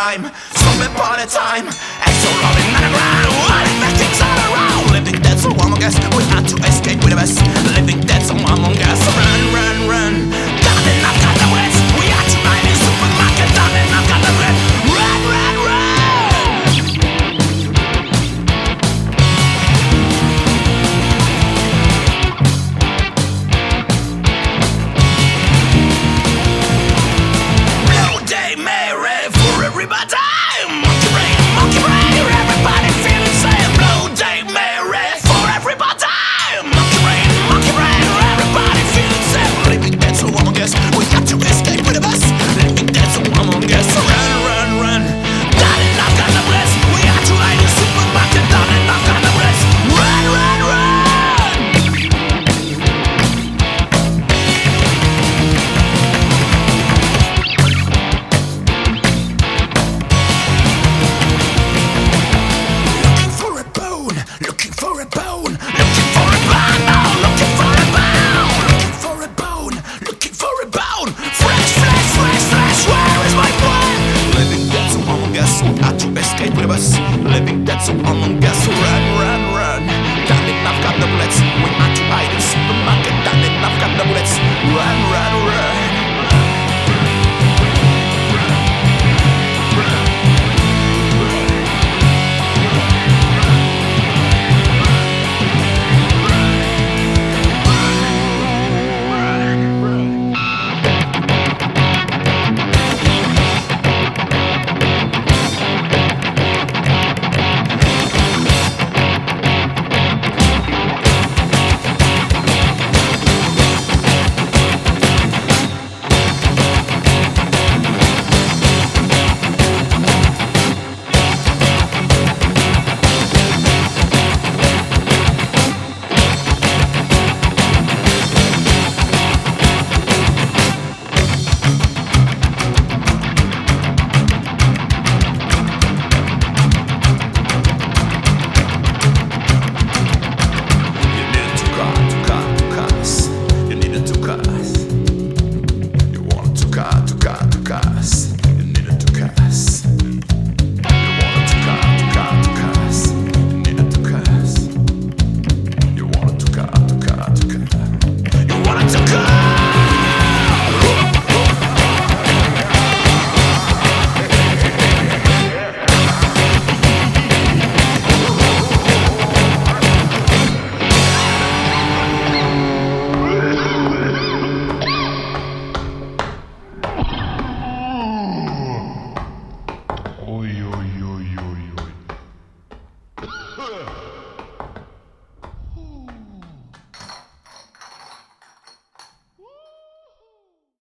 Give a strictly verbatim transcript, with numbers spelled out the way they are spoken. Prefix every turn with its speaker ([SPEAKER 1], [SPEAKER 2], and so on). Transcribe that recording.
[SPEAKER 1] time, stopping party time, extra rolling on the ground, running back things all around. Living dead, so among us, we had to escape with the best. Living dead, so among us, run, run, run. Darling, I've got the west. We had to ride in supermarket, darling, I've got the bread. Run, run, run. Everybody, monkey brain, monkey brain, everybody feeling same. Blue Day Mary for everybody, monkey brain, monkey brain, everybody feeling same. Living dead, so among us, we got to escape with the best. Living dead, so among us, run, run, run. Darling, I've got the rest. We had to hide in supermarket, darling, I've got the rest. Run, run, run. Living dead, so